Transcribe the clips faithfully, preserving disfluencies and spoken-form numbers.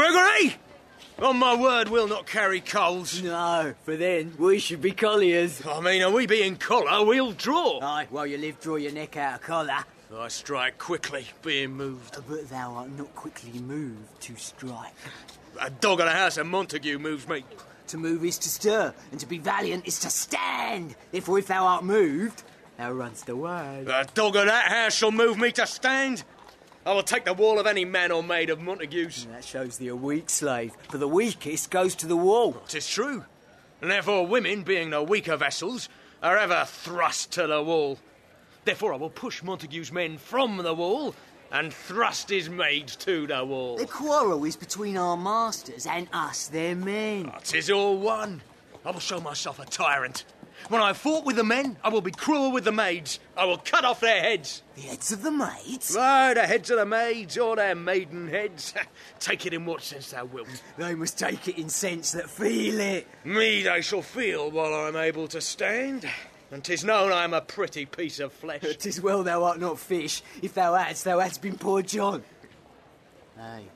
Gregory! On my word, we'll not carry coals. No, for then we should be colliers. I mean, are we being collar, we'll draw. Aye, while you live, draw your neck out of collar. I strike quickly, being moved. But thou art not quickly moved to strike. A dog of the house of Montague moves me. To move is to stir, and to be valiant is to stand. Therefore, if thou art moved, thou runst away. A dog of that house shall move me to stand. I will take the wall of any man or maid of Montague's. And that shows thee a weak slave, for the weakest goes to the wall. 'Tis true. And therefore women, being the weaker vessels, are ever thrust to the wall. Therefore I will push Montague's men from the wall and thrust his maids to the wall. The quarrel is between our masters and us, their men. Oh, 'tis all one. I will show myself a tyrant. When I have fought with the men, I will be cruel with the maids. I will cut off their heads. The heads of the maids? Aye, the heads of the maids, or their maiden heads. Take it in what sense thou wilt. They must take it in sense that feel it. Me they shall feel while I'm able to stand. And 'tis known I am a pretty piece of flesh. 'Tis well thou art not fish. If thou hadst, thou hadst been poor John. Hey.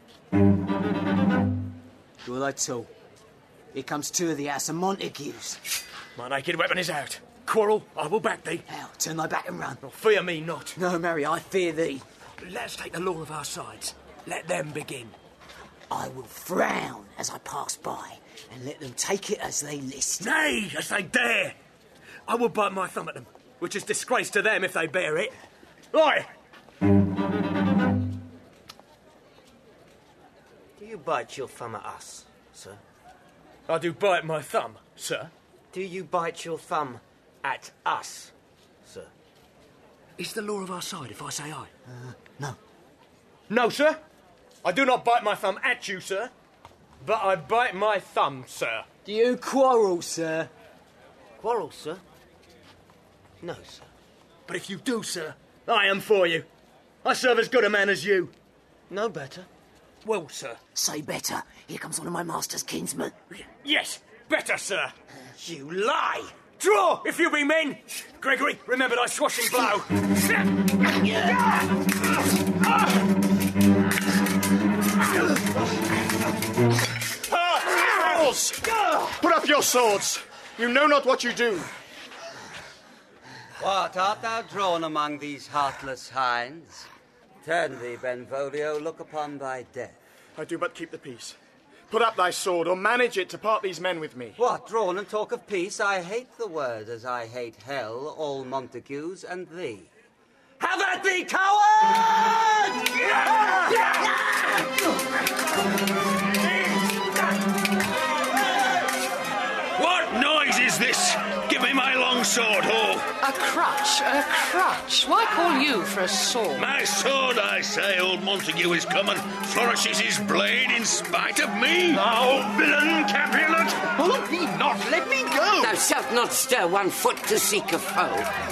Draw thy tool. Here comes two of the house of Montagues. My naked weapon is out. Quarrel, I will back thee. Now, turn thy back and run. Oh, fear me not. No, Mary, I fear thee. Let's take the law of our sides. Let them begin. I will frown as I pass by, and let them take it as they list. Nay, as they dare. I will bite my thumb at them, which is disgrace to them if they bear it. Oi! Do you bite your thumb at us, sir? I do bite my thumb, sir. Do you bite your thumb at us, sir? Is the law of our side if I say aye? Uh, no. No, sir. I do not bite my thumb at you, sir. But I bite my thumb, sir. Do you quarrel, sir? Quarrel, sir? No, sir. But if you do, sir, I am for you. I serve as good a man as you. No better. Well, sir. Say better. Here comes one of my master's kinsmen. Y- yes, better, sir. You lie! Draw, if you be men! Gregory, remember thy swashing blow. Fools! Put up your swords. You know not what you do. What, art thou drawn among these heartless hinds? Turn thee, Benvolio, look upon thy death. I do but keep the peace. Put up thy sword, or manage it to part these men with me. What, drawn and talk of peace? I hate the word as I hate hell, all Montagues, and thee. Have at thee, coward! What noise is this? Give me my long sword, Hall. A crutch, a crutch. Why call you for a sword? My sword, I say, old Montague is coming. Flourishes his blade in spite of me. Thou villain, Capulet! Hold me not, let me go! Thou shalt not stir one foot to seek a foe.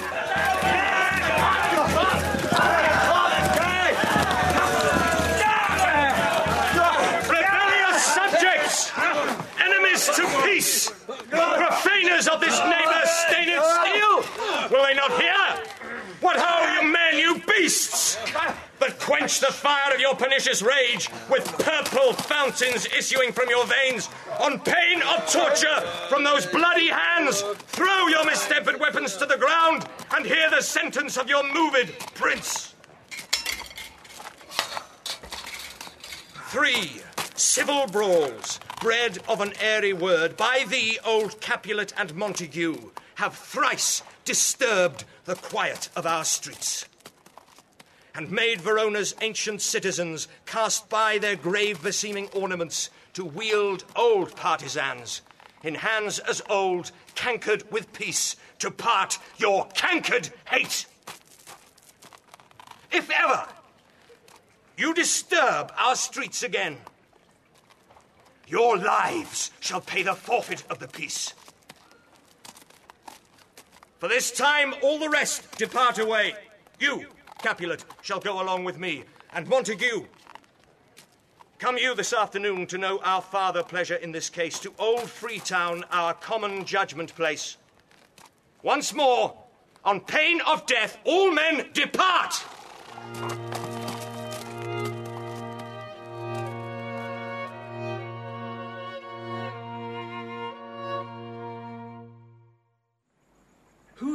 Rebellious subjects! Enemies to peace! Profaners of this neighbour's stained steel! Will they not hear? What ho, you men, you beasts! That quench the fire of your pernicious rage with purple fountains issuing from your veins, on pain of torture from those bloody hands, throw your mistempered weapons to the ground and hear the sentence of your moved prince. Three civil brawls, bred of an airy word, by thee, old Capulet and Montague, have thrice disturbed the quiet of our streets, and made Verona's ancient citizens cast by their grave beseeming ornaments to wield old partisans, in hands as old, cankered with peace, to part your cankered hate. If ever you disturb our streets again, your lives shall pay the forfeit of the peace. For this time, all the rest depart away. You, Capulet, shall go along with me, and Montague, come you this afternoon to know our farther pleasure in this case, to old Freetown, our common judgment place. Once more, on pain of death, all men depart!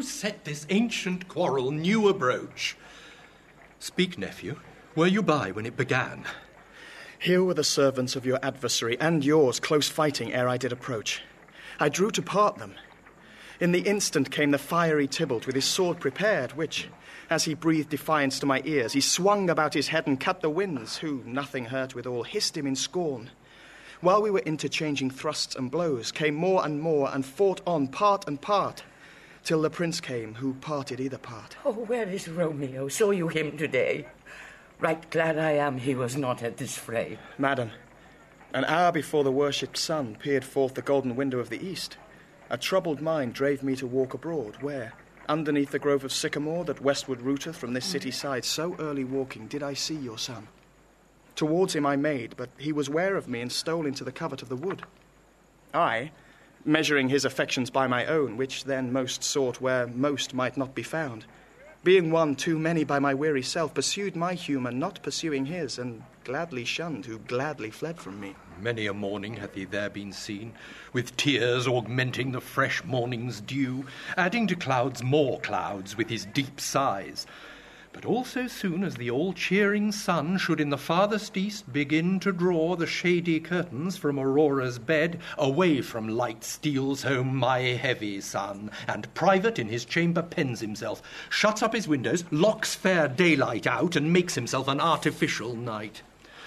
set this ancient quarrel new abroach? Speak, nephew. Were you by when it began? Here were the servants of your adversary and yours close fighting ere I did approach. I drew to part them. In the instant came the fiery Tybalt with his sword prepared, which, as he breathed defiance to my ears, he swung about his head and cut the winds, who, nothing hurt withal, hissed him in scorn. While we were interchanging thrusts and blows, came more and more, and fought on part and part, till the prince came, who parted either part. Oh, where is Romeo? Saw you him today? Right glad I am he was not at this fray. Madam, an hour before the worshipped sun peered forth the golden window of the east, a troubled mind drave me to walk abroad, where, underneath the grove of sycamore that westward rooteth from this city side, so early walking did I see your son. Towards him I made, but he was ware of me and stole into the covert of the wood. I, measuring his affections by my own, which then most sought where most might not be found, being won too many by my weary self, pursued my humour, not pursuing his, and gladly shunned who gladly fled from me. Many a morning hath he there been seen, with tears augmenting the fresh morning's dew, adding to clouds more clouds with his deep sighs. But all so soon as the all-cheering sun should in the farthest east begin to draw the shady curtains from Aurora's bed, away from light steals home my heavy son, and private in his chamber pens himself, shuts up his windows, locks fair daylight out, and makes himself an artificial night.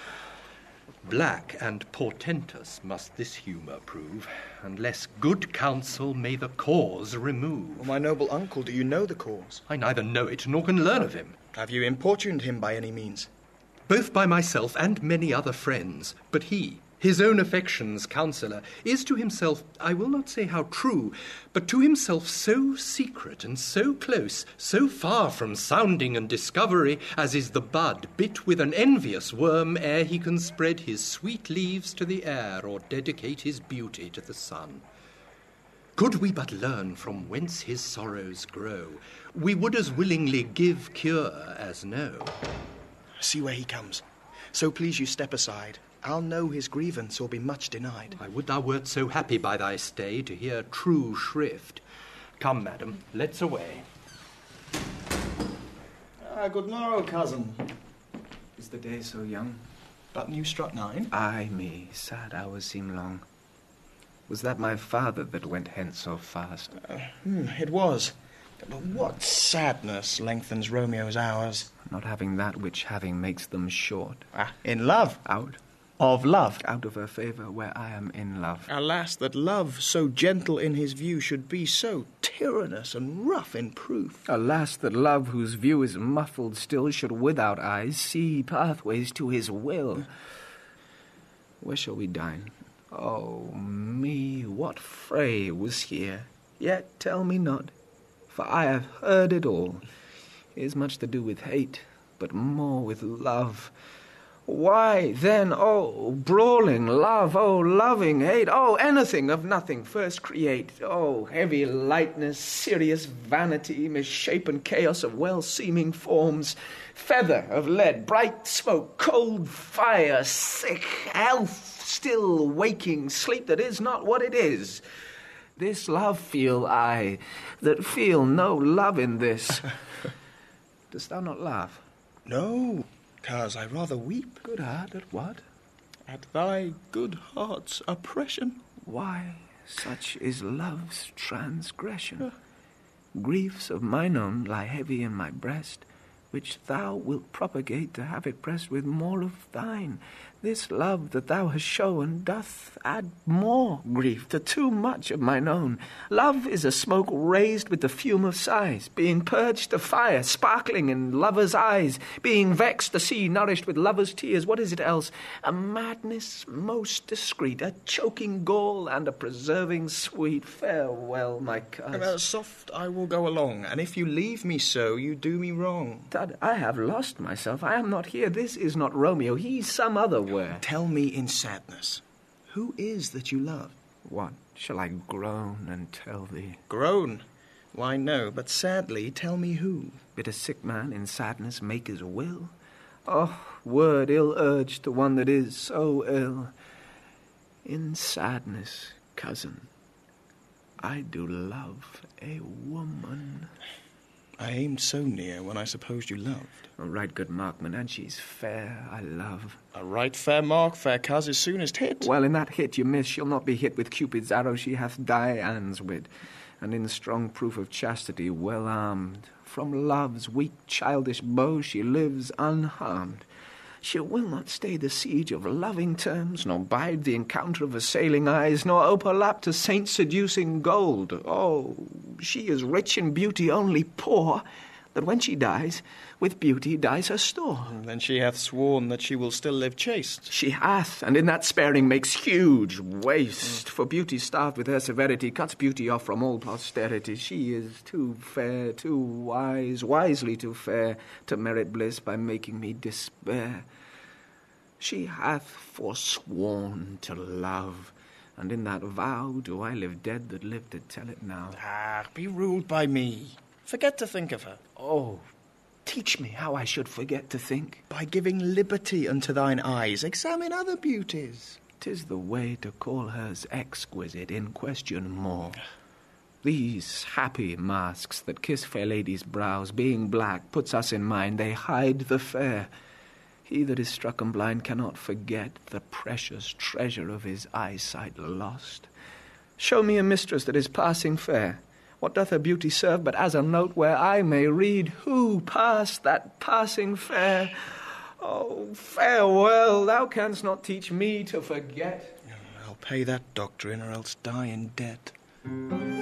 Black and portentous must this humour prove, unless good counsel may the cause remove. Oh, my noble uncle, do you know the cause? I neither know it nor can learn of him. Have you importuned him by any means? Both by myself and many other friends, but he, his own affection's counsellor, is to himself, I will not say how true, but to himself so secret and so close, so far from sounding and discovery, as is the bud bit with an envious worm ere he can spread his sweet leaves to the air or dedicate his beauty to the sun. Could we but learn from whence his sorrows grow, we would as willingly give cure as know. See where he comes. So please you step aside. I'll know his grievance or be much denied. I would thou wert so happy by thy stay to hear true shrift. Come, madam, let's away. Ah, good morrow, cousin. Is the day so young? But you struck nine? Ay me, sad hours seem long. Was that my father that went hence so fast? Uh, hmm, it was. But what sadness lengthens Romeo's hours? Not having that which having makes them short. Ah, in love? Out. Of love? Out of her favour where I am in love. Alas, that love, so gentle in his view, should be so tyrannous and rough in proof. Alas, that love, whose view is muffled still, should without eyes see pathways to his will. Where shall we dine? Oh, me, what fray was here? Yet tell me not, for I have heard it all. It is much to do with hate, but more with love. Why, then, oh, brawling love, oh, loving hate, oh, anything of nothing first create, oh, heavy lightness, serious vanity, misshapen chaos of well-seeming forms, feather of lead, bright smoke, cold fire, sick health, still waking sleep that is not what it is. This love feel I, that feel no love in this. Dost thou not laugh? No, cause I rather weep. Good heart, at what? At thy good heart's oppression. Why, such is love's transgression. Uh. Griefs of mine own lie heavy in my breast, which thou wilt propagate to have it pressed with more of thine. This love that thou hast shown doth add more grief to too much of mine own. Love is a smoke raised with the fume of sighs, being purged of fire, sparkling in lovers' eyes, being vexed the sea nourished with lovers' tears. What is it else? A madness most discreet, a choking gall and a preserving sweet. Farewell, my cousin. Uh, soft, I will go along, and if you leave me so, you do me wrong. Dad, I have lost myself. I am not here. This is not Romeo. He's some other where. Tell me in sadness, who is that you love? What, shall I groan and tell thee? Groan? Why, no, but sadly tell me who. Bid a sick man in sadness make his will? Oh, word ill-urged to one that is so ill. In sadness, cousin, I do love a woman. I aimed so near when I supposed you loved. A right good markman, and she's fair, I love. A right fair mark, fair coz, is soonest hit. Well, in that hit you miss, she'll not be hit with Cupid's arrow, she hath Dian's wit, and in strong proof of chastity well armed. From love's weak childish bow she lives unharmed. She will not stay the siege of loving terms, nor bide the encounter of assailing eyes, nor ope her lap to saint-seducing gold. Oh, she is rich in beauty, only poor, that when she dies, with beauty dies her store. And then she hath sworn that she will still live chaste. She hath, and in that sparing makes huge waste. Mm. For beauty starved with her severity cuts beauty off from all posterity. She is too fair, too wise, wisely too fair, to merit bliss by making me despair. She hath forsworn to love, and in that vow do I live dead that live to tell it now. Ah, be ruled by me. Forget to think of her. Oh, teach me how I should forget to think. By giving liberty unto thine eyes, examine other beauties. 'Tis the way to call hers exquisite, in question more. These happy masks that kiss fair ladies' brows, being black, puts us in mind they hide the fair. He that is struck and blind cannot forget the precious treasure of his eyesight lost. Show me a mistress that is passing fair. What doth her beauty serve but as a note where I may read who passed that passing fair? Oh, farewell, thou canst not teach me to forget. I'll pay that doctrine or else die in debt.